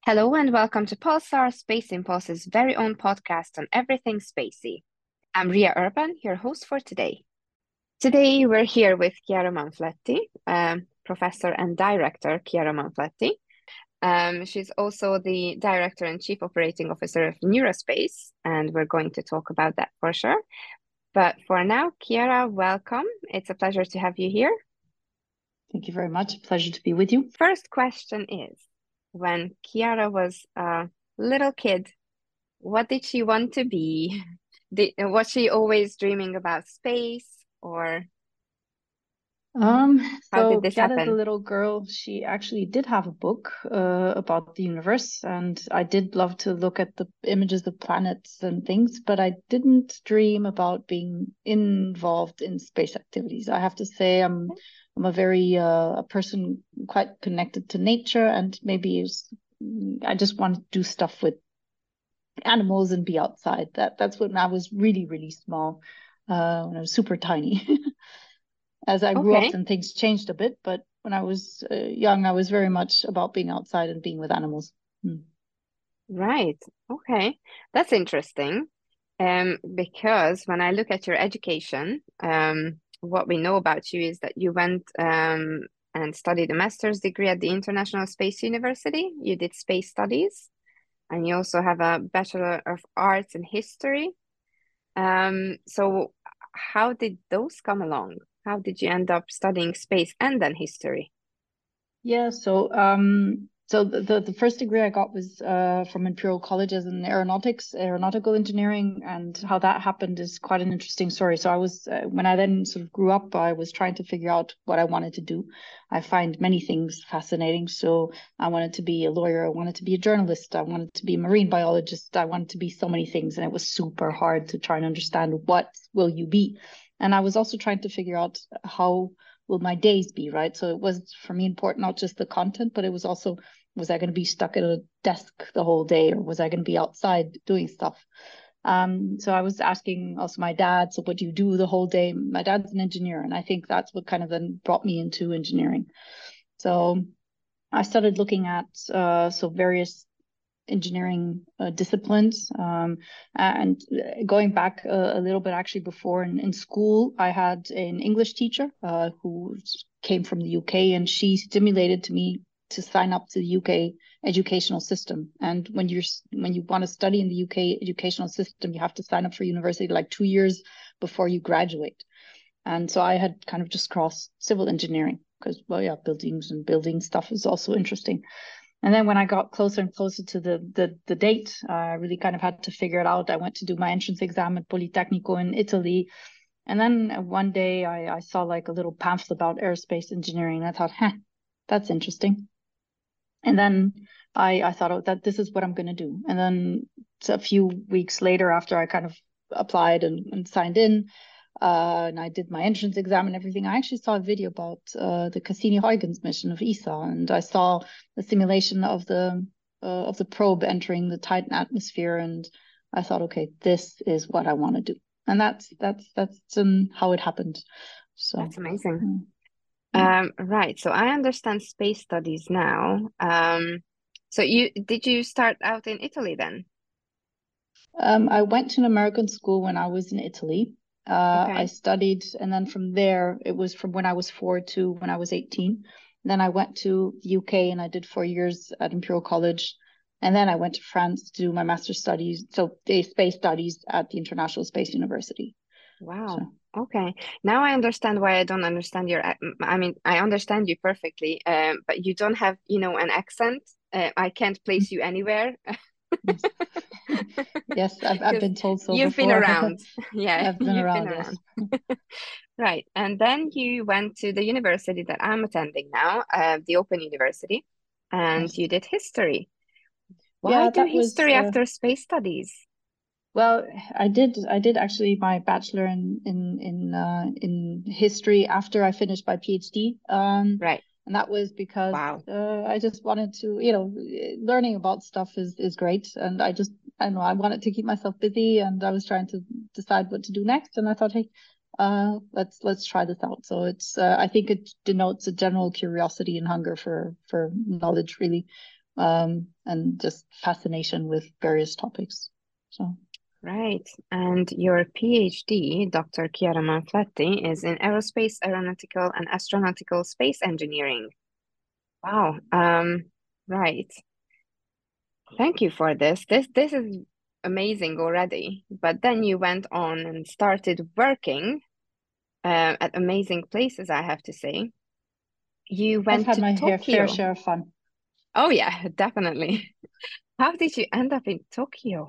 Hello and welcome to Pulsar Space Impulse's very own podcast on everything spacey. I'm Ria Urban, your host for today. Today we're here with Chiara Manfletti, Professor and Director Chiara Manfletti. She's also the Director and Chief Operating Officer of Neurospace, and we're going to talk about that for sure. But for now, Chiara, welcome. It's a pleasure to have you here. Thank you very much. Pleasure to be with you. First question is, when Chiara was a little kid, what did she want to be? Was she always dreaming about space, or how did So this Chiara, the happen? little girl, she actually did have a book about the universe, and I did love to look at the images of planets and things, but I didn't dream about being involved in space activities. I have to say, I'm a very a person quite connected to nature, and I just want to do stuff with animals and be outside. That's when I was really, really small, when I was super tiny. As I grew up, Okay, then things changed a bit. But when I was young, I was very much about being outside and being with animals. Mm. right. Okay, that's interesting. Because when I look at your education, what we know about you is that you went and studied a master's degree at the International Space University. You did space studies, and you also have a Bachelor of Arts in History. So how did those come along? How did you end up studying space and then history? Yeah, so the first degree I got was from Imperial College as an aeronautical engineering, and how that happened is quite an interesting story. So I was when I then sort of grew up, I was trying to figure out what I wanted to do. I find many things fascinating. So I wanted to be a lawyer, I wanted to be a journalist, I wanted to be a marine biologist, I wanted to be so many things, and it was super hard to try and understand what will you be. And I was also trying to figure out how will my days be, right? So it was for me important, not just the content, but it was also, was I going to be stuck at a desk the whole day, or was I going to be outside doing stuff? So I was asking also my dad, so what do you do the whole day? My dad's an engineer, and I think that's what kind of then brought me into engineering. So I started looking at various engineering disciplines. And going back a little bit, actually, before in school, I had an English teacher who came from the UK, and she stimulated to me to sign up to the UK educational system. And when you want to study in the UK educational system, you have to sign up for university like 2 years before you graduate. And so I had kind of just crossed civil engineering because, well, yeah, buildings and building stuff is also interesting. And then when I got closer and closer to the date, I really kind of had to figure it out. I went to do my entrance exam at Politecnico in Italy. And then one day I saw like a little pamphlet about aerospace engineering. And I thought, that's interesting. And then I thought, oh, that this is what I'm going to do. And then a few weeks later, after I kind of applied and signed in, and I did my entrance exam and everything, I actually saw a video about the Cassini-Huygens mission of ESA, and I saw the simulation of the probe entering the Titan atmosphere, and I thought, okay, this is what I want to do, and that's how it happened. So, That's amazing. mm, yeah. Right. So I understand space studies now. So you start out in Italy then? I went to an American school when I was in Italy. I Okay. studied, and then from there, it was from when I was 4 to when I was 18. Then I went to the UK and I did 4 years at Imperial College. And then I went to France to do my master's studies, so the space studies at the International Space University. Wow. So, Okay. Now I understand why I don't understand I mean, I understand you perfectly, but you don't have, an accent. I can't place you anywhere yes, yes, I've because been told so you've been before. around. Yeah, I've been you've been around, yes. around. Right. And then you went to the university that I'm attending now, the Open University, and Yes. you did history. Why Yeah, do that was history after space studies? well, I did actually my bachelor in history after I finished my PhD. Right. And that was because Wow. I just wanted to, learning about stuff is great, and I don't know, I wanted to keep myself busy, and I was trying to decide what to do next, and I thought, hey, let's try this out. So I think it denotes a general curiosity and hunger for knowledge, really. and just fascination with various topics. So. Right. And your PhD, Dr. Chiara Manfletti, is in aerospace, aeronautical, and astronautical space engineering. Wow. Right. Thank you for this. This is amazing already. But then you went on and started working at amazing places, I have to say. You I've went had to my fair Tokyo. share of fun. Oh yeah, definitely. How did you end up in Tokyo?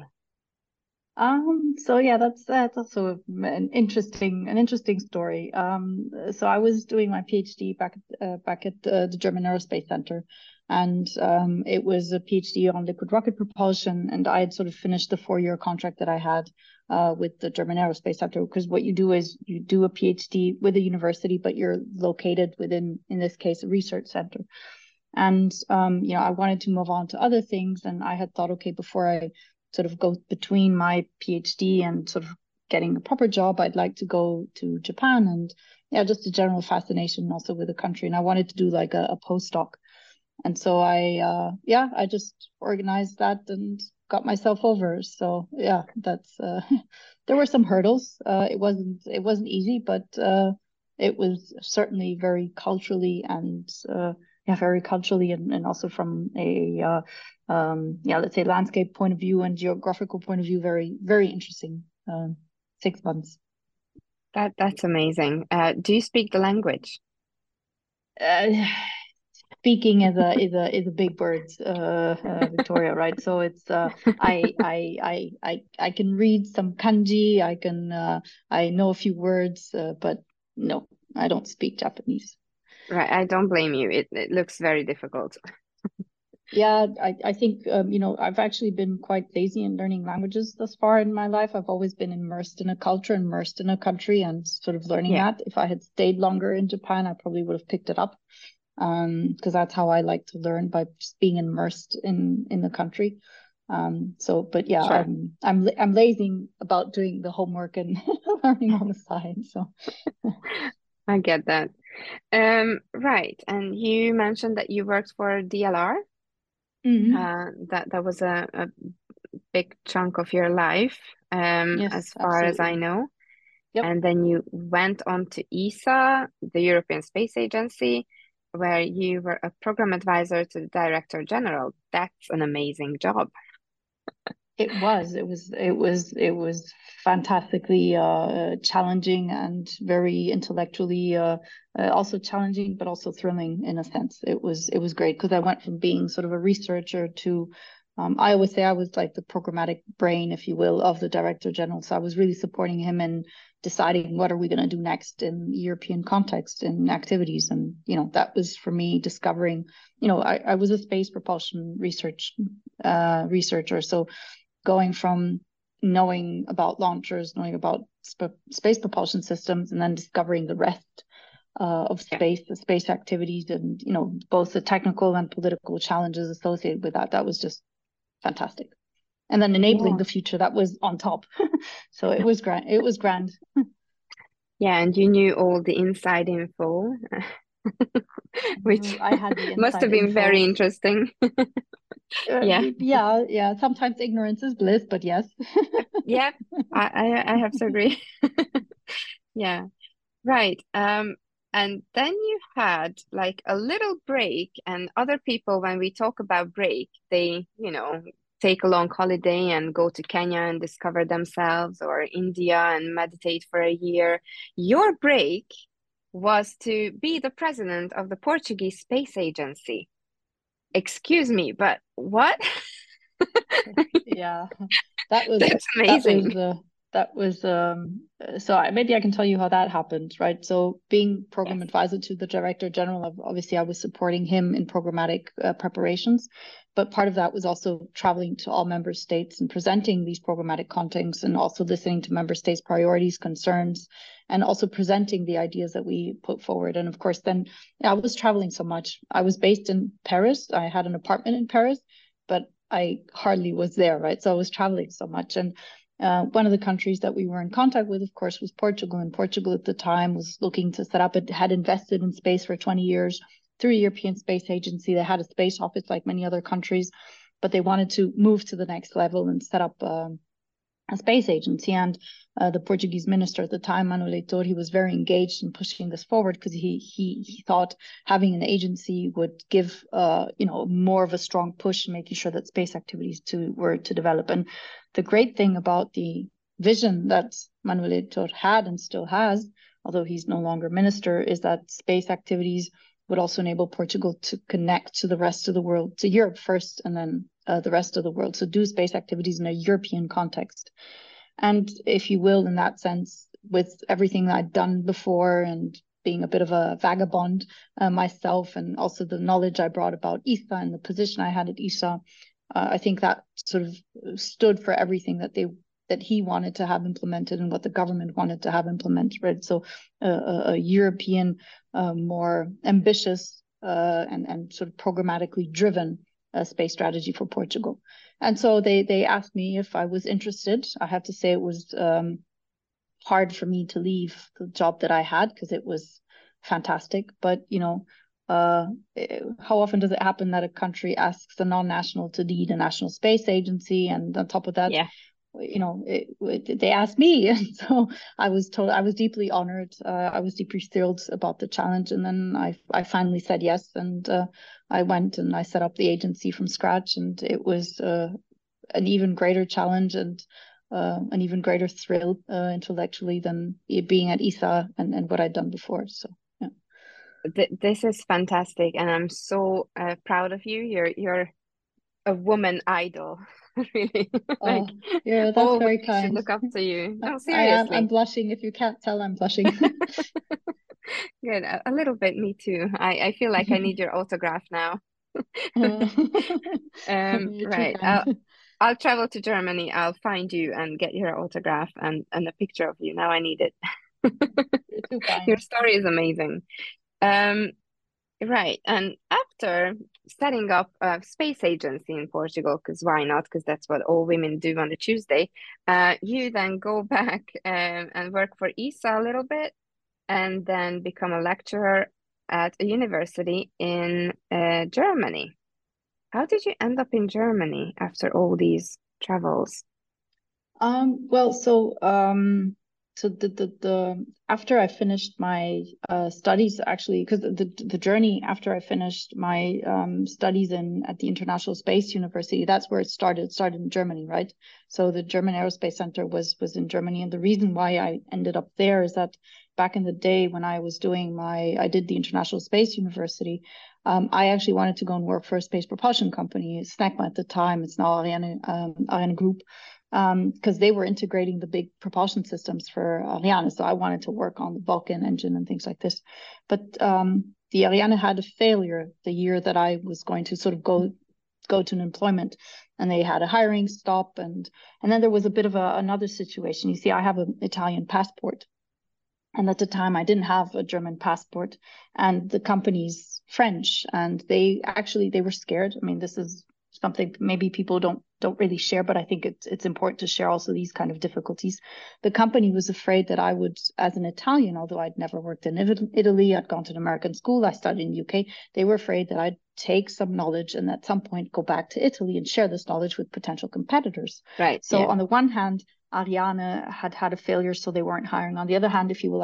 So yeah, that's also an interesting story. So I was doing my PhD back at the German Aerospace Center, and it was a PhD on liquid rocket propulsion, and I had sort of finished the 4-year contract that I had with the German Aerospace Center, because what you do is you do a PhD with a university, but you're located within, in this case, a research center. And I wanted to move on to other things, and I had thought, okay, before I sort of go between my PhD and sort of getting a proper job, I'd like to go to Japan, and yeah, just a general fascination also with the country. And I wanted to do like a postdoc. And so I just organized that and got myself over. So yeah, that's there were some hurdles. It wasn't easy, but it was certainly very culturally and very culturally and also from a let's say landscape point of view and geographical point of view, very, very interesting 6 months. That's amazing. Do you speak the language? Uh, Speaking is a big word, Victoria, right? So it's I can read some kanji, I know a few words, but no, I don't speak Japanese. Right, I don't blame you. It looks very difficult. Yeah, I think I've actually been quite lazy in learning languages thus far in my life. I've always been immersed in a culture, immersed in a country, and sort of learning Yeah, that. If I had stayed longer in Japan, I probably would have picked it up. Because that's how I like to learn, by just being immersed in the country. But yeah, sure. I'm lazy about doing the homework and learning on the side. So I get that. Right. And you mentioned that you worked for DLR. Mhm. That was a big chunk of your life, Yes, as far as I absolutely. know. Yep, And then you went on to ESA, the European Space Agency, where you were a program advisor to the Director General. That's an amazing job. it was fantastically challenging and very intellectually also challenging, but also thrilling in a sense. It was great because I went from being sort of a researcher to I always say I was like the programmatic brain, if you will, of the Director General. So I was really supporting him in deciding what are we going to do next in the European context in activities. And that was for me discovering, I was a space propulsion researcher. So going from knowing about launchers, knowing about space propulsion systems, and then discovering the rest of Yeah. space, the space activities, and both the technical and political challenges associated with that. That was just fantastic. And then enabling Yeah. the future, that was on top. So it was grand. It was grand. Yeah, and you knew all the inside info, which I had the must have inside been very info. interesting. Yeah. Yeah, yeah. Sometimes ignorance is bliss, but yes. Yeah, I have to agree. Yeah. Right. And then you had like a little break, and other people, when we talk about break, they, take a long holiday and go to Kenya and discover themselves, or India and meditate for a year. Your break was to be the president of the Portuguese Space Agency. Excuse me, but what? Yeah, that was That's that amazing. was uh, that was so maybe I can tell you how that happened, right? So being program Yes. advisor to the director general, obviously I was supporting him in programmatic preparations, but part of that was also traveling to all member states and presenting these programmatic contents, and also listening to member states' priorities, concerns, and also presenting the ideas that we put forward. And of course, then I was traveling so much. I was based in Paris. I had an apartment in Paris, but I hardly was there, right? So I was traveling so much. And one of the countries that we were in contact with, of course, was Portugal. And Portugal at the time was looking to set up, it had invested in space for 20 years, through a European Space Agency. They had a space office like many other countries, but they wanted to move to the next level and set up a space agency. And the Portuguese minister at the time, Manuel Leitor, he was very engaged in pushing this forward because he thought having an agency would give more of a strong push in making sure that space activities were to develop. And the great thing about the vision that Manuel Leitor had and still has, although he's no longer minister, is that space activities would also enable Portugal to connect to the rest of the world, to Europe first, and then the rest of the world. So do space activities in a European context. And if you will, in that sense, with everything that I'd done before and being a bit of a vagabond myself, and also the knowledge I brought about ESA and the position I had at ESA, I think that sort of stood for everything that he wanted to have implemented and what the government wanted to have implemented. Right? So a European, more ambitious and sort of programmatically driven space strategy for Portugal. And so they asked me if I was interested. I have to say it was hard for me to leave the job that I had because it was fantastic. But, how often does it happen that a country asks a non-national to lead a national space agency? And on top of that, Yeah. They asked me, and so I was deeply honored. I was deeply thrilled about the challenge, and then I finally said yes, and I went and I set up the agency from scratch, and it was an even greater challenge and an even greater thrill intellectually than being at ESA and what I'd done before. So yeah. This is fantastic, and I'm so proud of you. You're a woman idol, really. Oh, Like yeah, that's all very women should kind. look up to you. No, I'm seriously. blushing. If you can't tell, I'm blushing. Good. A little bit, me too. I feel like I need your autograph now. Oh, you're too Right. kind. I'll travel to Germany. I'll find you and get your autograph and a picture of you. Now I need it. You're too Your kind. story is amazing. Um, right. And after setting up a space agency in Portugal, because why not? Because that's what all women do on a Tuesday. You then go back and work for ESA a little bit, and then become a lecturer at a university in Germany. How did you end up in Germany after all these travels? Well, so the after I finished my studies, actually, because the journey after I finished my studies at the International Space University, that's where it started. It started in Germany, right? So the German Aerospace Center was in Germany, and the reason why I ended up there is that back in the day when I was I did the International Space University. I actually wanted to go and work for a space propulsion company, SNECMA at the time. It's now Ariane Group, because they were integrating the big propulsion systems for Ariane. So I wanted to work on the Vulcan engine and things like this. But the Ariane had a failure the year that I was going to sort of go to an employment, and they had a hiring stop, and then there was a bit of another situation. You see, I have an Italian passport, and at the time I didn't have a German passport, and the company's French, and they were scared. I mean, this is something maybe people don't really share, but I think it's important to share also these kind of difficulties. The company was afraid that I would, as an Italian, although I'd never worked in Italy, I'd gone to an American school, I studied in the UK, they were afraid that I'd take some knowledge and at some point go back to Italy and share this knowledge with potential competitors. Right. So Yeah. on the one hand, Ariane had a failure, so they weren't hiring. On the other hand, if you will,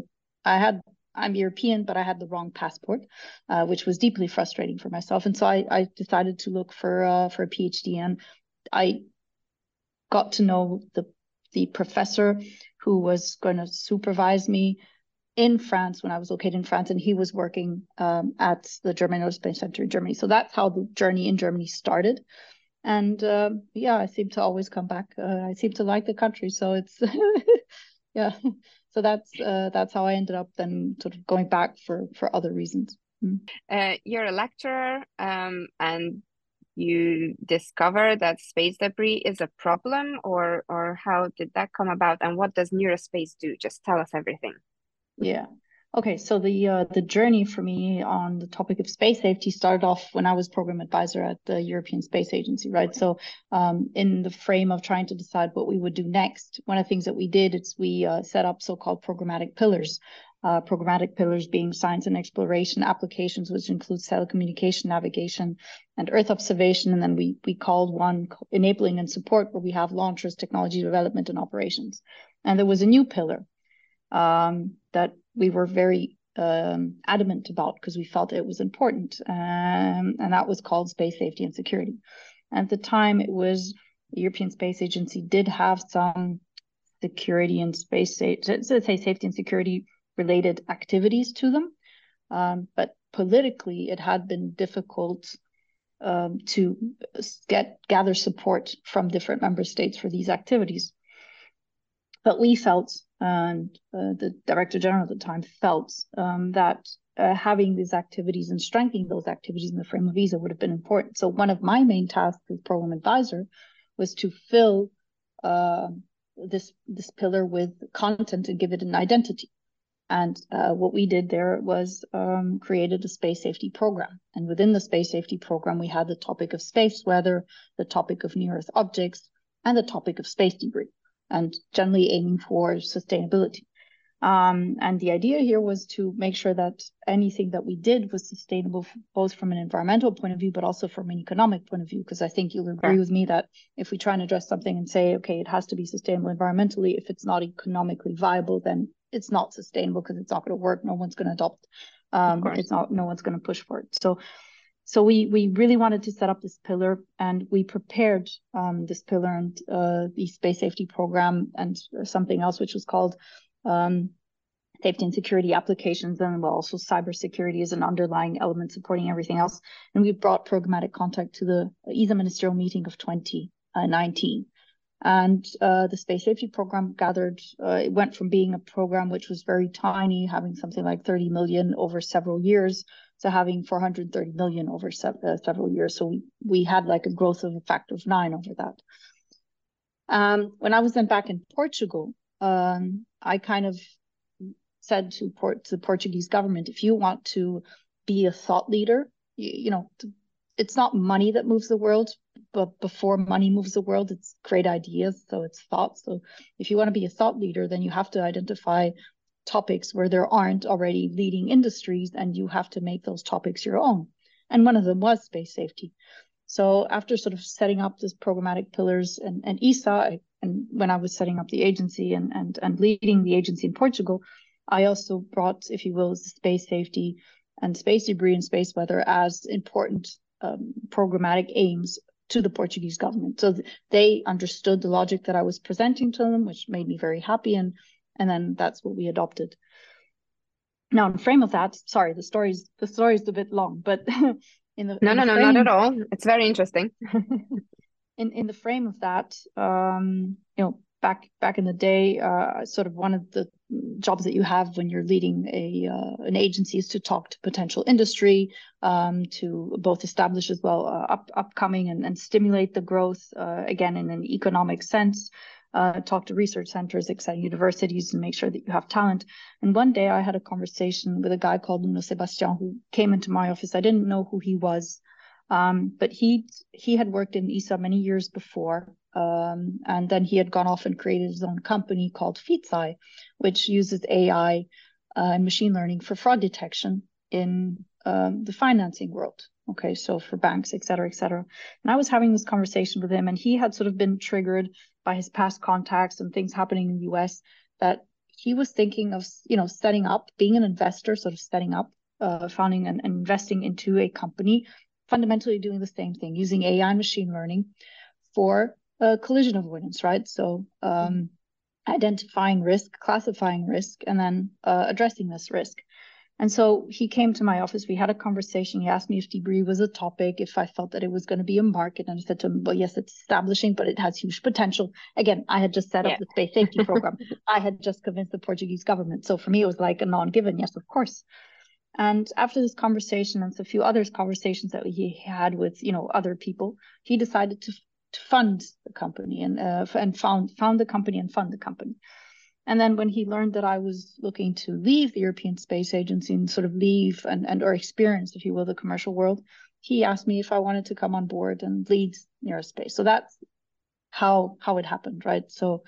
I'm European, but I had the wrong passport, which was deeply frustrating for myself. And so I decided to look for a PhD, and I got to know the professor who was going to supervise me in France when I was located in France, and he was working at the German Aerospace Center in Germany. So that's how the journey in Germany started. And yeah, I seem to always come back. I seem to like the country, so it's yeah. So that's how I ended up then sort of going back for other reasons. You're a lecturer, and you discover that space debris is a problem, or how did that come about? And what does Neurospace do? Just tell us everything. Yeah. Okay, so the journey for me on the topic of space safety started off when I was program advisor at the European Space Agency, right? So in the frame of trying to decide what we would do next, one of the things that we did is we set up so-called programmatic pillars. programmatic pillars being science and exploration, applications, which includes telecommunication, navigation, and Earth observation. And then we called one enabling and support, where we have launchers, technology development, and operations. And there was a new pillar that we were very adamant about because we felt it was important, and that was called space safety and security. At the time, it was the European Space Agency did have some security and safety and security related activities to them, but politically it had been difficult to gather support from different member states for these activities. But we felt, and the Director General at the time felt, that having these activities and strengthening those activities in the frame of ESA would have been important. So one of my main tasks as program advisor was to fill this pillar with content and give it an identity. And what we did there was created a space safety program. And within the space safety program, we had the topic of space weather, the topic of near Earth objects, and the topic of space debris, and generally aiming for sustainability. And the idea here was to make sure that anything that we did was sustainable, both from an environmental point of view, but also from an economic point of view, because I think you'll agree with me that if we try and address something and say, okay, it has to be sustainable environmentally, if it's not economically viable, then it's not sustainable because it's not going to work. No one's going to adopt. No one's going to push for it. So we really wanted to set up this pillar, and we prepared this pillar and the space safety program and something else which was called safety and security applications, and also cybersecurity as an underlying element supporting everything else. And we brought programmatic contact to the ESA ministerial meeting of 2019. And the space safety program gathered, it went from being a program which was very tiny, having something like 30 million over several years, to having 430 million over several years. So we had like a growth of a factor of 9 over that. When I was then back in Portugal, I kind of said to the Portuguese government, if you want to be a thought leader, it's not money that moves the world, but before money moves the world, it's great ideas. So it's thoughts. So if you want to be a thought leader, then you have to identify topics where there aren't already leading industries, and you have to make those topics your own. And one of them was space safety. So after sort of setting up this programmatic pillars and ESA, and when I was setting up the agency and leading the agency in Portugal, I also brought, if you will, space safety and space debris and space weather as important programmatic aims to the Portuguese government. So they understood the logic that I was presenting to them, which made me very happy. And then that's what we adopted. Now, in the frame of that, sorry, the story's a bit long, but No, not at all. It's very interesting. In the frame of that, back in the day, sort of one of the jobs that you have when you're leading an agency is to talk to potential industry, to both establish as well upcoming and stimulate the growth, again, in an economic sense. Talk to research centers, exciting universities, and make sure that you have talent. And one day I had a conversation with a guy called Nuno Sebastian, who came into my office. I didn't know who he was, but he had worked in ESA many years before, and then he had gone off and created his own company called Fitsai, which uses AI and machine learning for fraud detection in the financing world. Okay, so for banks, et cetera, et cetera. And I was having this conversation with him, and he had sort of been triggered by his past contacts and things happening in the US, that he was thinking of, setting up, being an investor, sort of setting up, founding and investing into a company, fundamentally doing the same thing, using AI and machine learning for collision avoidance, right? So identifying risk, classifying risk, and then addressing this risk. And so he came to my office, we had a conversation, he asked me if debris was a topic, if I felt that it was going to be a market, and I said to him, well, yes, it's establishing, but it has huge potential. Again, I had just set up the space safety program. I had just convinced the Portuguese government. So for me, it was like a non-given, yes, of course. And after this conversation and a few other conversations that he had with, other people, he decided to fund the company and found the company and fund the company. And then when he learned that I was looking to leave the European Space Agency and sort of leave or experience, if you will, the commercial world, he asked me if I wanted to come on board and lead Neurospace. So that's how it happened, right? So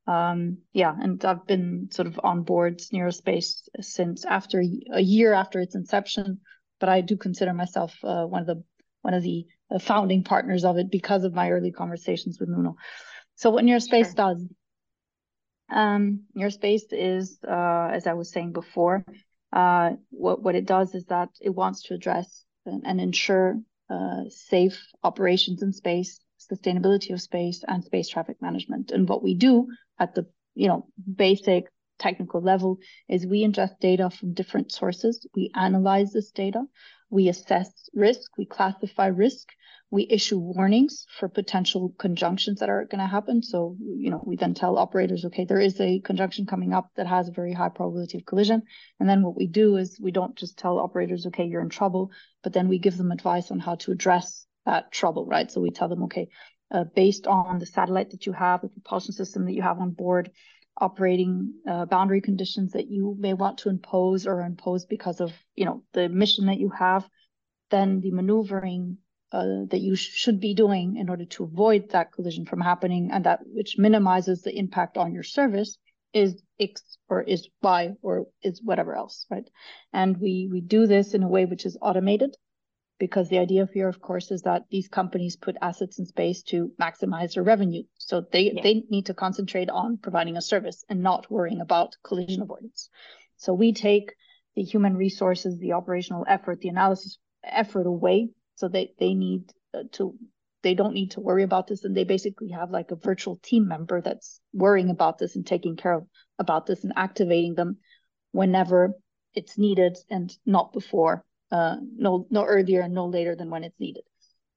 Yeah, and I've been sort of on board Neurospace since after a year after its inception, but I do consider myself one of the founding partners of it because of my early conversations with Nuno. So what Neurospace does, Neurospace is, as I was saying before, what it does is that it wants to address and ensure safe operations in space, sustainability of space, and space traffic management. And what we do at the basic technical level is we ingest data from different sources. We analyze this data. We assess risk. We classify risk. We issue warnings for potential conjunctions that are going to happen. So, we then tell operators, okay, there is a conjunction coming up that has a very high probability of collision. And then what we do is we don't just tell operators, okay, you're in trouble, but then we give them advice on how to address that trouble, right? So we tell them, okay, based on the satellite that you have, the propulsion system that you have on board, operating boundary conditions that you may want to impose because of, the mission that you have, then the maneuvering that you should be doing in order to avoid that collision from happening, and that which minimizes the impact on your service, is X or is Y or is whatever else, right? And we do this in a way which is automated, because the idea here, of course, is that these companies put assets in space to maximize their revenue. So they need to concentrate on providing a service and not worrying about collision avoidance. So we take the human resources, the operational effort, the analysis effort away. So they don't need to worry about this, and they basically have like a virtual team member that's worrying about this and taking care about this and activating them whenever it's needed, and not before, no earlier and no later than when it's needed.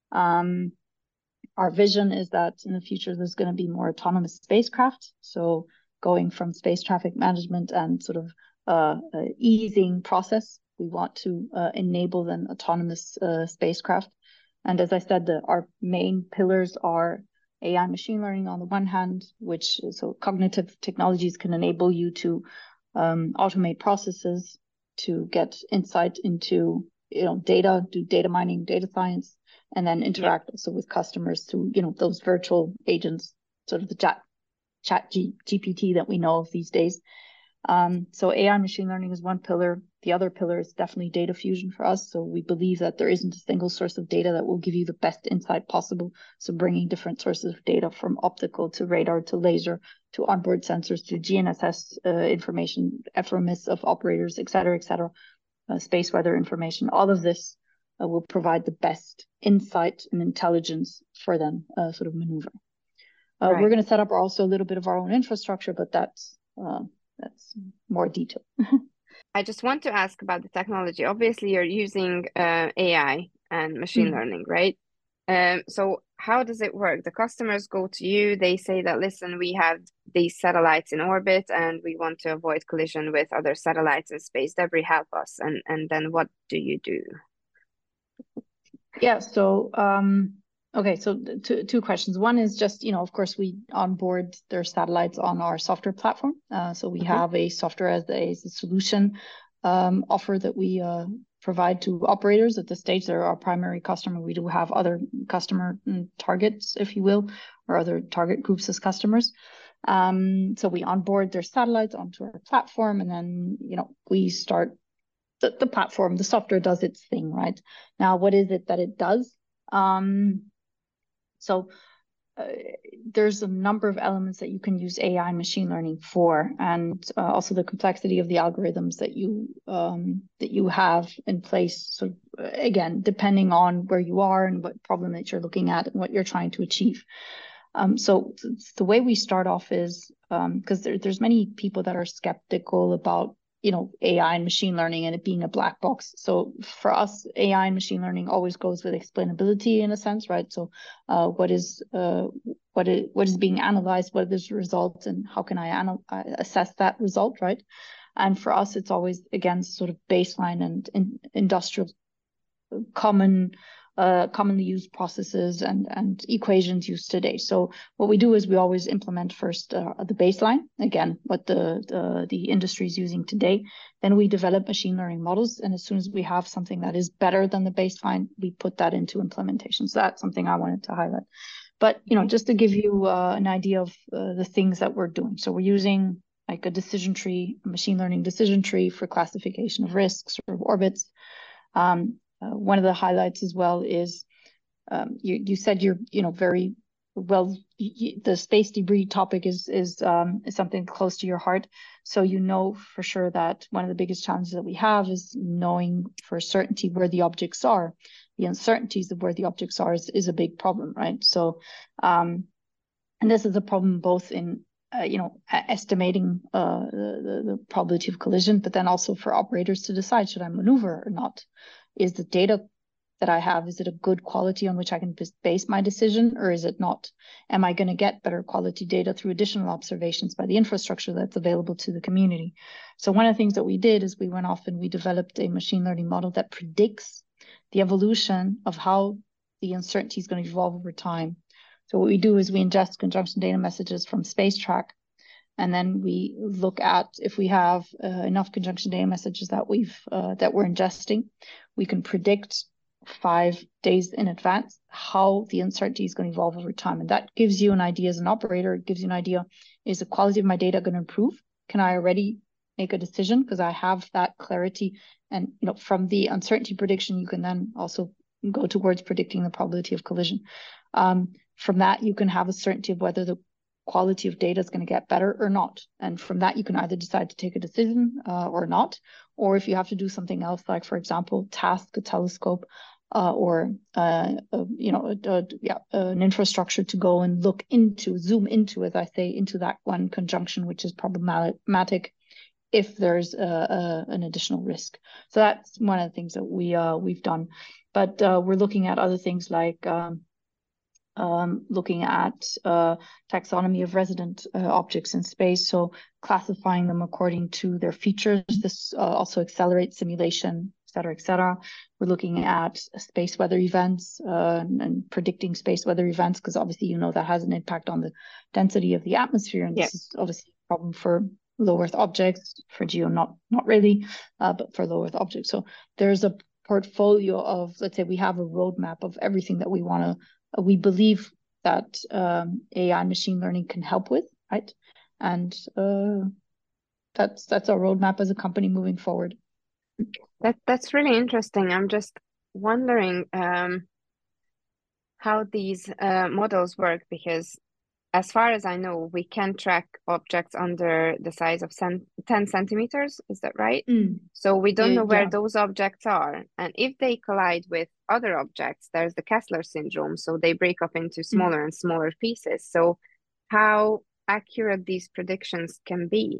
Our vision is that in the future there's going to be more autonomous spacecraft. So going from space traffic management and sort of easing process, we want to enable then autonomous spacecraft. And as I said, our main pillars are AI machine learning on the one hand, so cognitive technologies can enable you to automate processes, to get insight into data, do data mining, data science, and then interact also with customers through those virtual agents, sort of the chat GPT that we know of these days. So AI machine learning is one pillar. The other pillar is definitely data fusion for us. So we believe that there isn't a single source of data that will give you the best insight possible. So bringing different sources of data, from optical to radar to laser to onboard sensors to GNSS information, FRMS of operators, et cetera, space weather information, all of this will provide the best insight and intelligence for them sort of maneuver. Right. We're going to set up also a little bit of our own infrastructure, but that's more detail. I just want to ask about the technology. Obviously, you're using AI and machine learning, right? So how does it work? The customers go to you, they say that, listen, we have these satellites in orbit and we want to avoid collision with other satellites in space. Debris, help us. And then what do you do? Yeah, so okay, so two questions. One is just, of course, we onboard their satellites on our software platform. So we have a software as a solution offer that we provide to operators. At this stage, they're our primary customer. We do have other customer targets, if you will, or other target groups as customers. So we onboard their satellites onto our platform, and then, we start the platform. The software does its thing, right? Now, what is it that it does? So there's a number of elements that you can use AI machine learning for, and also the complexity of the algorithms that you have in place. So again, depending on where you are and what problem that you're looking at and what you're trying to achieve. So the way we start off is, because there's many people that are skeptical about AI and machine learning and it being a black box. So for us, AI and machine learning always goes with explainability in a sense, right? So what is being analyzed, what is the result, and how can I assess that result, right? And for us, it's always, again, sort of baseline and industrial commonly used processes and equations used today. So what we do is we always implement first the baseline, again, what the industry is using today. Then we develop machine learning models, and as soon as we have something that is better than the baseline, we put that into implementation. So that's something I wanted to highlight. But Okay. just to give you an idea of the things that we're doing. So we're using like a decision tree, a machine learning decision tree for classification of risks or orbits. One of the highlights as well is you said you're very well. The space debris topic is something close to your heart. So for sure that one of the biggest challenges that we have is knowing for certainty where the objects are. The uncertainties of where the objects are is a big problem, right? So, and this is a problem both in estimating the probability of collision, but then also for operators to decide, should I maneuver or not? Is the data that I have, is it a good quality on which I can base my decision, or is it not? Am I going to get better quality data through additional observations by the infrastructure that's available to the community? So one of the things that we did is we went off and we developed a machine learning model that predicts the evolution of how the uncertainty is going to evolve over time. So what we do is we ingest conjunction data messages from SpaceTrack, and then we look at if we have enough conjunction data messages that we're ingesting, we can predict 5 days in advance how the uncertainty is going to evolve over time. And that gives you an idea as an operator. It gives you an idea, is the quality of my data going to improve? Can I already make a decision because I have that clarity? And from the uncertainty prediction, you can then also go towards predicting the probability of collision. From that, you can have a certainty of whether the quality of data is going to get better or not. And from that, you can either decide to take a decision or not. Or if you have to do something else, like, for example, task a telescope or an infrastructure to go and zoom into, as I say, into that one conjunction, which is problematic if there's an additional risk. So that's one of the things that we've done. But we're looking at other things like looking at taxonomy of resident objects in space, so classifying them according to their features. This also accelerates simulation, et cetera, et cetera. We're looking at space weather events and predicting space weather events, because obviously, that has an impact on the density of the atmosphere. And this is obviously a problem for low Earth objects, for GEO, not really, but for low Earth objects. So there's a portfolio of, let's say we have a roadmap of everything that we believe that AI machine learning can help with, right? And that's our roadmap as a company moving forward. That's really interesting. I'm just wondering how these models work, because as far as I know, we can track objects under the size of 10 centimeters. Is that right? So we don't know where those objects are. And if they collide with other objects, there's the Kessler syndrome. So they break up into smaller and smaller pieces. So how accurate these predictions can be?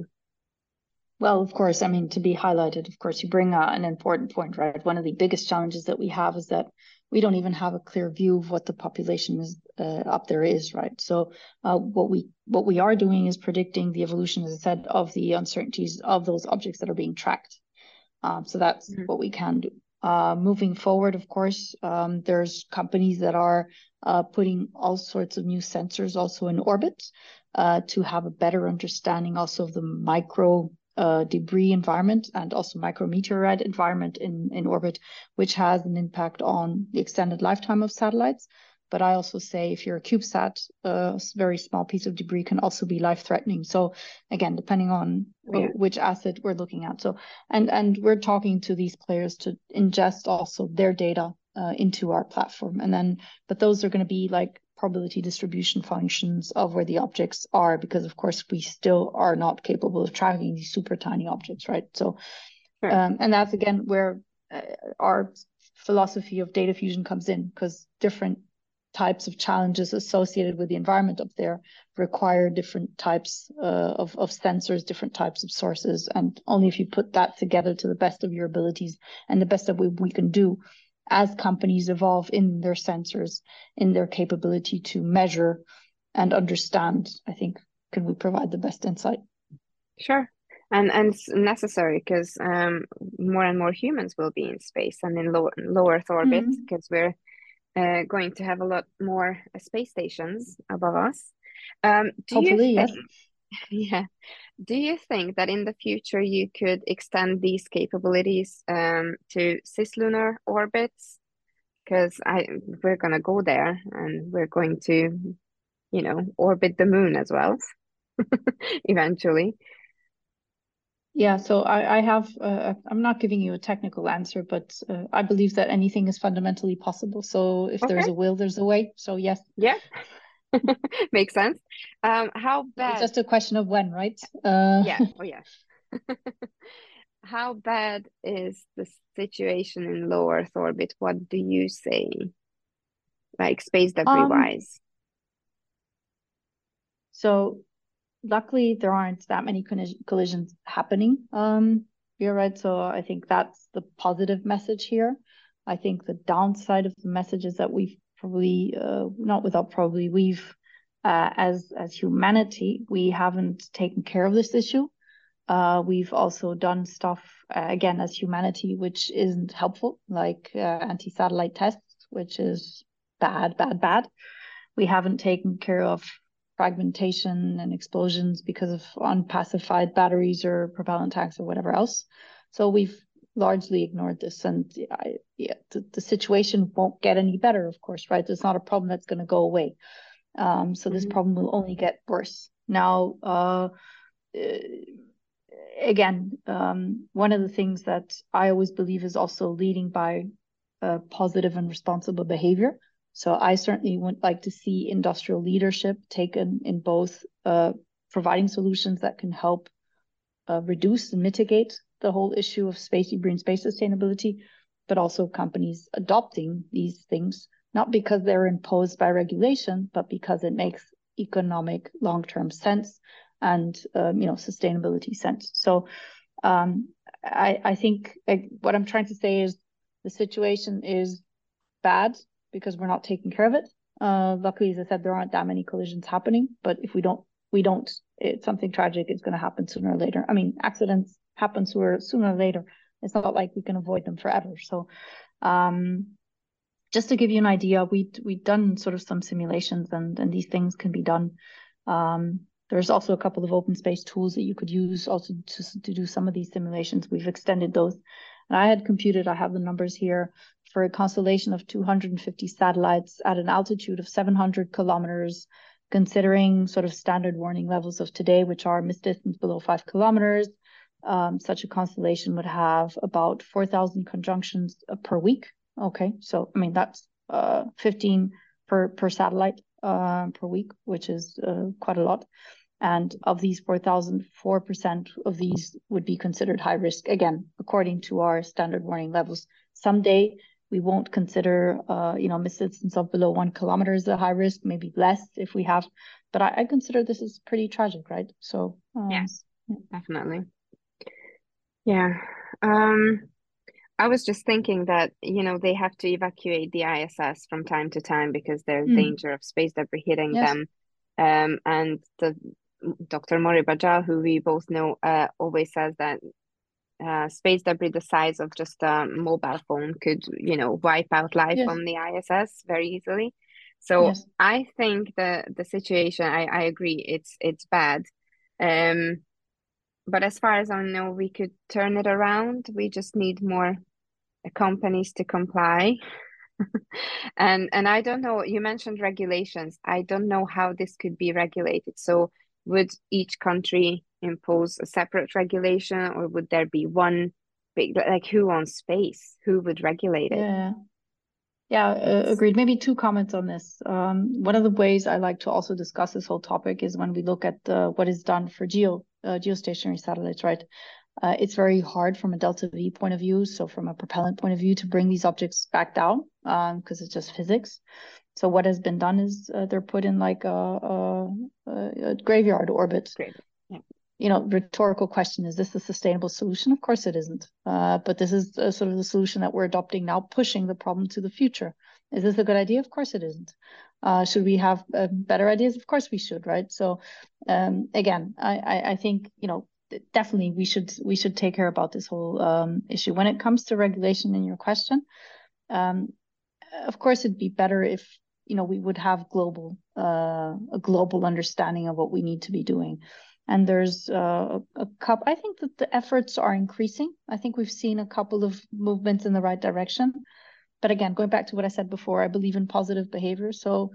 Well, of course, to be highlighted, of course, you bring an important point, right? One of the biggest challenges that we have is that we don't even have a clear view of what the population is up there is, right? So what we are doing is predicting the evolution, as I said, of the uncertainties of those objects that are being tracked. So that's what we can do. Moving forward, of course, there's companies that are putting all sorts of new sensors also in orbit to have a better understanding also of the micro debris environment and also micrometeorite environment in orbit, which has an impact on the extended lifetime of satellites. But I also say if you're a CubeSat, a very small piece of debris can also be life-threatening. So again, depending on which asset we're looking at. So and we're talking to these players to ingest also their data into our platform. But those are going to be like probability distribution functions of where the objects are, because of course we still are not capable of tracking these super tiny objects, right? So, and that's again where our philosophy of data fusion comes in, because different types of challenges associated with the environment up there require different types of sensors, different types of sources, and only if you put that together to the best of your abilities and the best that we can do as companies evolve in their sensors, in their capability to measure and understand, I think, can we provide the best insight. Sure. And it's necessary because more and more humans will be in space and in low Earth orbit, because we're going to have a lot more space stations above us. Hopefully, yes. Yeah. Do you think that in the future you could extend these capabilities to cislunar orbits? because we're gonna go there and we're going to, orbit the moon as well eventually. Yeah, so I have, I'm not giving you a technical answer, but I believe that anything is fundamentally possible. So if there's Okay, a will, there's a way. So yes, yeah, makes sense. How it's bad? just a question of when, right? Yeah, oh yeah. How bad is the situation in low Earth orbit? What do you say? Like space debris um, wise. so luckily there aren't that many collisions happening. You're right. So I think that's the positive message here. I think the downside of the message is that we've probably, not without probably, we've, as humanity, we haven't taken care of this issue. We've also done stuff, again, as humanity, which isn't helpful, like anti-satellite tests, which is bad, bad, bad. We haven't taken care of fragmentation and explosions because of unpacified batteries or propellant tanks or whatever else. So we've largely ignored this. And yeah, the situation won't get any better, of course, right? It's not a problem that's going to go away. So this Mhm. problem will only get worse. Now, again, one of the things that I always believe is also leading by positive and responsible behavior. So I certainly would like to see industrial leadership taken in both providing solutions that can help reduce and mitigate the whole issue of space debris and space sustainability, but also companies adopting these things, not because they're imposed by regulation, but because it makes economic long-term sense and sustainability sense. So I think what I'm trying to say is the situation is bad because we're not taking care of it. Luckily, as I said, there aren't that many collisions happening. But if we don't, it's something tragic is going to happen sooner or later. I mean, accidents happen sooner or later. It's not like we can avoid them forever. So, just to give you an idea, we'd done sort of some simulations, and these things can be done. There's also a couple of open space tools that you could use also to do some of these simulations. We've extended those. And I had computed, I have the numbers here, for a constellation of 250 satellites at an altitude of 700 kilometers, considering sort of standard warning levels of today, which are mist distance below 5 kilometers. Such a constellation would have about 4,000 conjunctions per week. Okay, so I mean that's 15 per satellite per week, which is quite a lot. And of these 4,000, 4% of these would be considered high risk, again, according to our standard warning levels. Someday we won't consider, mist distance of below 1 kilometer as a high risk, maybe less if we have, but I consider this is pretty tragic, right? So, Yes, definitely. Yeah. Um, I was just thinking that, they have to evacuate the ISS from time to time because there's mm, danger of space debris hitting yes, them. And the Dr. Mori Bajal, who we both know, always says that space debris the size of just a mobile phone could, wipe out life yes, on the ISS very easily. So yes. I think the situation, I agree, it's bad. Um, but as far as I know, we could turn it around. We just need more companies to comply. And I don't know, you mentioned regulations. I don't know how this could be regulated. So would each country impose a separate regulation, or would there be one big, like who owns space? Who would regulate it? Yeah. Yeah, It's agreed. Maybe two comments on this. One of the ways I like to also discuss this whole topic is when we look at what is done for geostationary satellites, right? It's very hard from a delta V point of view, so from a propellant point of view, to bring these objects back down because it's just physics. So what has been done is they're put in like a graveyard orbit. great. Yeah. Rhetorical question, is this a sustainable solution? Of course it isn't. But this is sort of the solution that we're adopting now, pushing the problem to the future. Is this a good idea? Of course it isn't. Should we have better ideas? Of course we should, right? So again, I think, definitely we should take care about this whole issue. When it comes to regulation in your question, um, of course it'd be better if we would have a global understanding of what we need to be doing. And there's a couple. I think that the efforts are increasing. I think we've seen a couple of movements in the right direction. but again, going back to what I said before, I believe in positive behavior. So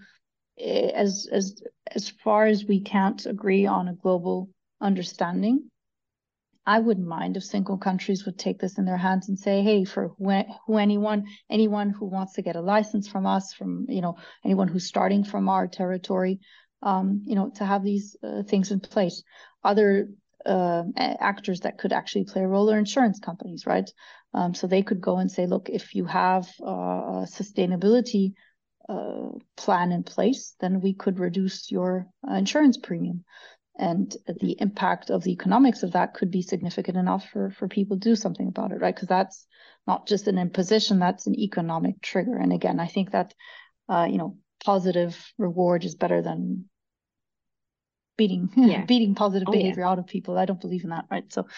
as far as we can't agree on a global understanding, I wouldn't mind if single countries would take this in their hands and say, hey, for anyone who wants to get a license from us, from anyone who's starting from our territory, to have these things in place. Other actors that could actually play a role are insurance companies, right? So they could go and say, look, if you have a sustainability plan in place, then we could reduce your insurance premium. And the impact of the economics of that could be significant enough for people to do something about it, right? Because that's not just an imposition, that's an economic trigger. And again, I think that, positive reward is better than beating Yeah. beating positive Oh, yeah. behavior out of people. I don't believe in that, right? So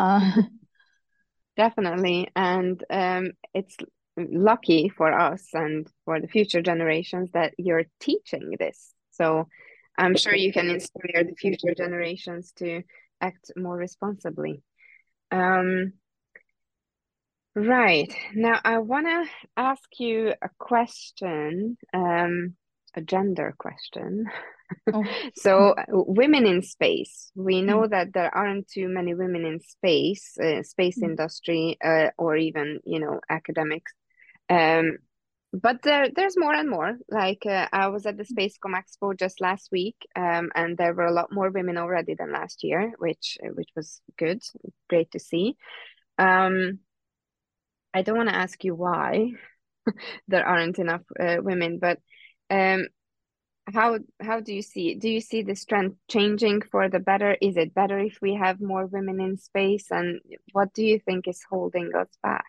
Definitely. And it's lucky for us and for the future generations that you're teaching this. So I'm sure you can inspire the future generations to act more responsibly. Um, right. Now, I want to ask you a question, a gender question. oh, So, women in space. We know mm, that there aren't too many women in space mm, industry, or even, academics. Um, but there's more and more. Like I was at the Spacecom Expo just last week, and there were a lot more women already than last year, which was good, great to see. Um, I don't want to ask you why there aren't enough women, but um, how do you see it? Do you see this trend changing for the better? Is it better if we have more women in space? And what do you think is holding us back?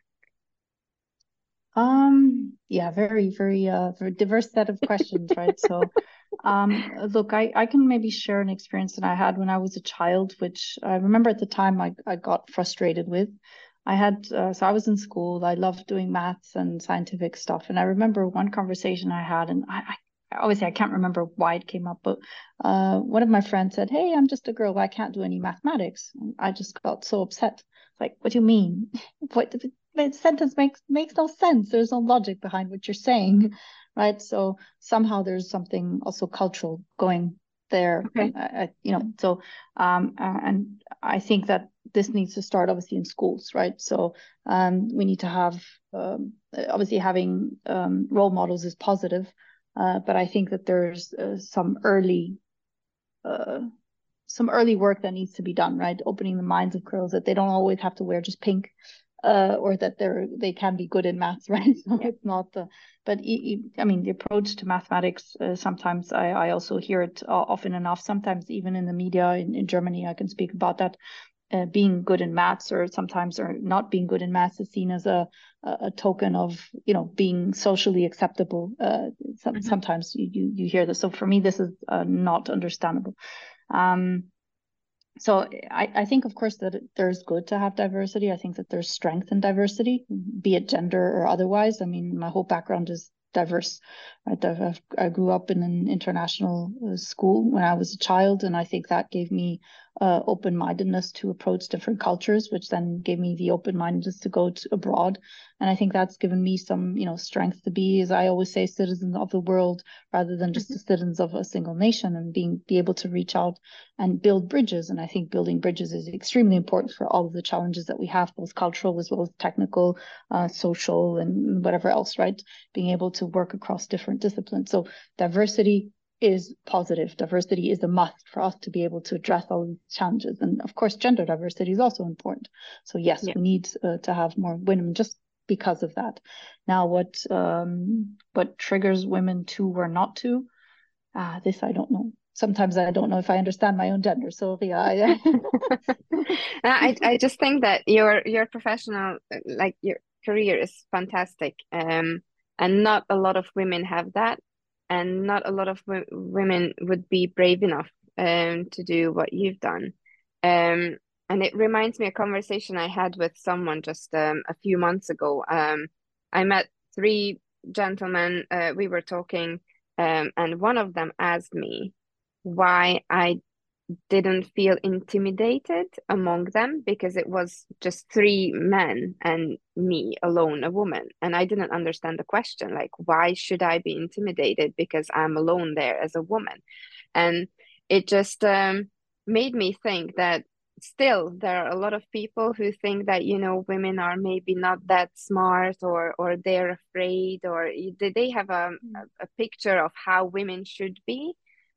yeah, very diverse set of questions, right? So, look, I can maybe share an experience that I had when I was a child, which I remember at the time I got frustrated with. So I was in school. I loved doing maths and scientific stuff, and I remember one conversation I had, and obviously I can't remember why it came up, but one of my friends said, "Hey, I'm just a girl. I can't do any mathematics." And I just got so upset. Like, what do you mean? What the sentence makes no sense. There's no logic behind what you're saying, right? So somehow there's something also cultural going there, Okay. so and I think that this needs to start obviously in schools, right? So we need to have obviously having role models is positive, but I think that there's uh, some early work that needs to be done, right? Opening the minds of girls that they don't always have to wear just pink, or that they can be good in maths, right? So Yeah. it's not the, but I mean, the approach to mathematics, sometimes I also hear it often enough, sometimes even in the media in Germany, I can speak about that. Being good in maths or sometimes or not being good in maths is seen as a token of being socially acceptable. Hmm. Sometimes you hear this. So for me, this is not understandable. Um, so I think, of course, that there's good to have diversity. I think that there's strength in diversity, be it gender or otherwise. I mean, my whole background is diverse. Right? I grew up in an international school when I was a child, and I think that gave me open-mindedness to approach different cultures, which then gave me the open-mindedness to go abroad. And I think that's given me some, strength to be, as I always say, citizens of the world rather than just Hmm. the citizens of a single nation, and be able to reach out and build bridges. And I think building bridges is extremely important for all of the challenges that we have, both cultural as well as technical, social, and whatever else, right? Being able to work across different disciplines. So diversity is positive. Diversity is a must for us to be able to address all these challenges. And of course, gender diversity is also important. So yes, Yeah. we need to have more women just because of that. Now, what triggers women to or not to? This I don't know. Sometimes I don't know if I understand my own gender. So yeah, I just think that your professional, like your career is fantastic. And not a lot of women have that, and not a lot of w women would be brave enough to do what you've done. Um, and it reminds me a conversation I had with someone just a few months ago. I met three gentlemen. We were talking, and one of them asked me why I didn't feel intimidated among them because it was just three men and me alone, a woman. And I didn't understand the question, like, why should I be intimidated because I'm alone there as a woman? And it just made me think that still there are a lot of people who think that, women are maybe not that smart, or they're afraid, or they have a picture of how women should be.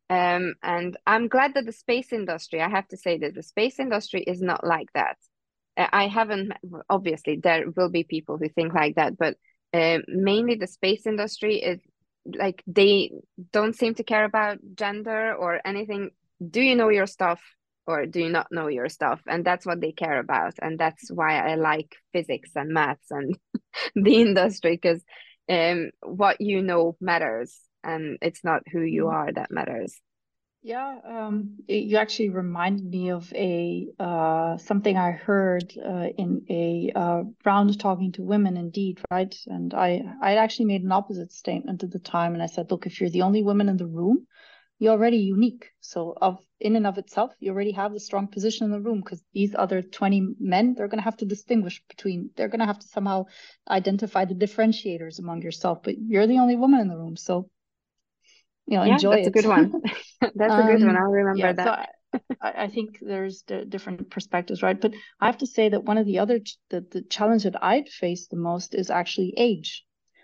And I'm glad that the space industry, I have to say that the space industry is not like that. I haven't, obviously, there will be people who think like that, but mainly the space industry is like they don't seem to care about gender or anything. Do you know your stuff or do you not know your stuff? And that's what they care about. And that's why I like physics and maths and the industry, because what you know matters, and it's not who you are that matters. Yeah, you actually reminded me of a something I heard in a round talking to women, indeed, right? And I actually made an opposite statement at the time, and I said, look, if you're the only woman in the room, you're already unique. So of in and of itself, you already have a strong position in the room, because these other 20 men, they're going to have to distinguish between, they're going to have to somehow identify the differentiators among yourself, but you're the only woman in the room, so Yeah, enjoy that's a it. good one. That's a good one. I'll remember Yeah, so that. I think there's different perspectives, right? But I have to say that one of the other the challenge that I'd faced the most is actually age.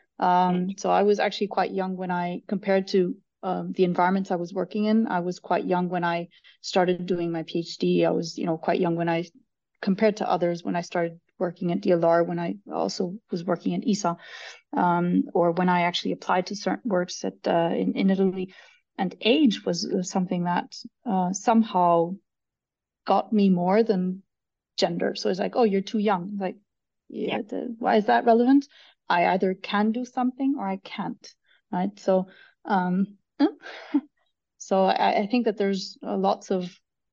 So I was actually quite young when I compared to the environments I was working in. I was quite young when I started doing my PhD. I was, quite young when I compared to others when I started working at DLR, when I also was working at ESA, or when I actually applied to certain works at in Italy. And age was something that somehow got me more than gender. So it's like, oh, you're too young. Like, Yeah. yeah, why is that relevant? I either can do something or I can't, right? So, so I think that there's lots of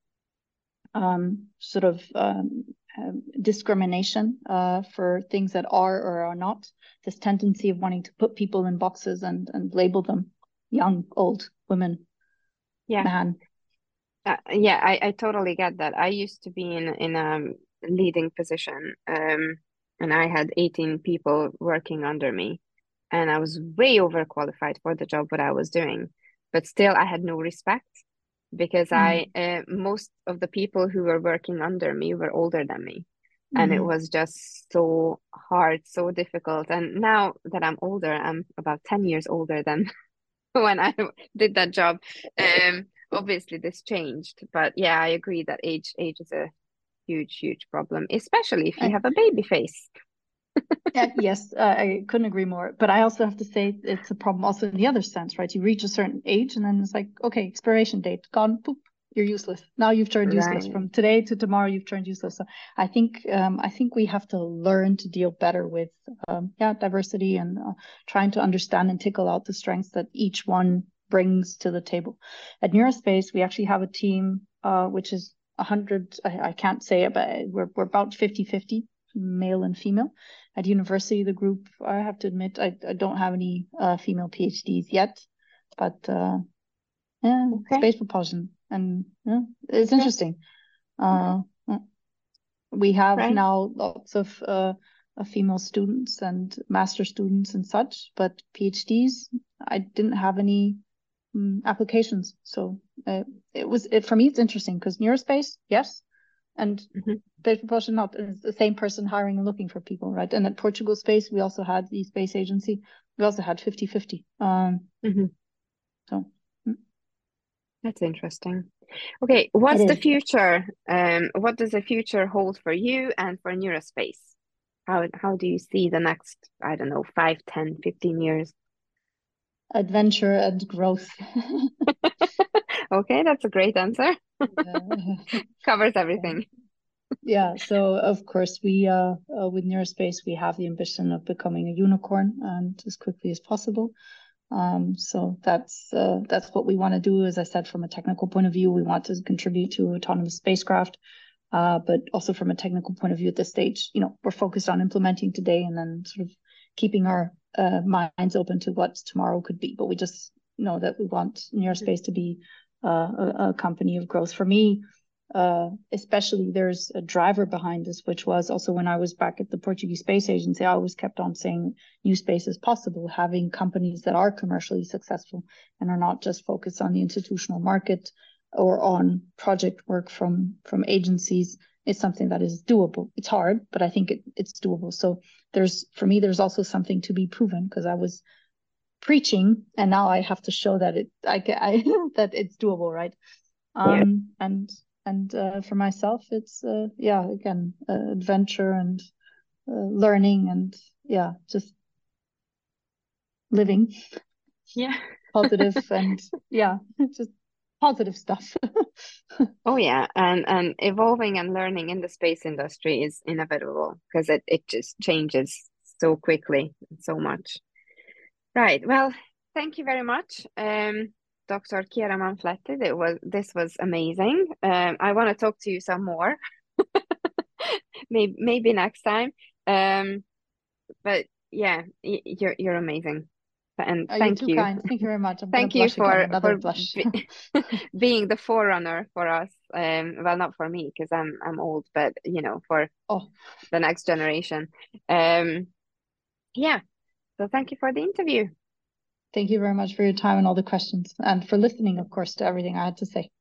sort of discrimination for things that are or are not. This tendency of wanting to put people in boxes and label them young, old, women, Yeah. man. Yeah, I totally get that. I used to be in a leading position, and I had 18 people working under me, and I was way overqualified for the job what I was doing. But still, I had no respect because I Mm. most of the people who were working under me were older than me, and it Mm. was just so hard, so difficult. And now that I'm older, I'm about 10 years older than when I did that job. Obviously this changed, but yeah, I agree that age is a huge problem, especially if you have a baby face. Yes, I couldn't agree more. But I also have to say it's a problem also in the other sense, right? You reach a certain age and then it's like, okay, expiration date, gone, poop, you're useless. Now you've turned useless. Right. From today to tomorrow, you've turned useless. So I think we have to learn to deal better with diversity and trying to understand and tickle out the strengths that each one brings to the table. At Neurospace, we actually have a team which is 100, I can't say it, but we're about 50-50, male and female. At university, the group, I have to admit, I don't have any female PhDs yet, but yeah, Okay. space propulsion, and yeah, it's Okay. interesting. Okay. Yeah. We have Right. now lots of female students and master students and such, but PhDs, I didn't have any applications. So for me, it's interesting because neurospace, yes, and Hmm. space propulsion not. It's the same person hiring and looking for people, right? And at Portugal Space, we also had the space agency. We also had 50-50. Hmm. So That's interesting. Okay, it what's the is. future? What does the future hold for you and for Neurospace? How do you see the next, I don't know, 5, 10, 15 years? Adventure and growth. Okay, that's a great answer. Yeah. Covers everything. Yeah, so of course we with Neurospace we have the ambition of becoming a unicorn and as quickly as possible. So that's what we want to do. As I said, from a technical point of view, we want to contribute to autonomous spacecraft. But also from a technical point of view at this stage, we're focused on implementing today and then sort of keeping our minds open to what tomorrow could be. But we just know that we want Mhm. Neurospace to be a company of growth. For me, especially, there's a driver behind this, which was also when I was back at the Portuguese Space Agency, I always kept on saying new space is possible, having companies that are commercially successful and are not just focused on the institutional market or on project work from agencies is something that is doable. It's hard, but I think it's doable. So for me, there's also something to be proven, because I was preaching and now I have to show that that it's doable, right? Yeah. And for myself, it's again, adventure and learning and just living Yeah. positive and just positive stuff. Oh yeah, and evolving and learning in the space industry is inevitable because it just changes so quickly, so much. Right. Well, thank you very much, Dr. Chiara Manfletti. This was amazing. I want to talk to you some more, maybe next time. But yeah, you're amazing, and You're thank too you. kind. Thank you very much. I'm gonna Thank you blush again. for Another blush. being the forerunner for us. Well, not for me because I'm old, but for Oh, the next generation. Um, yeah. So thank you for the interview. thank you very much for your time and all the questions, and for listening, of course, to everything I had to say.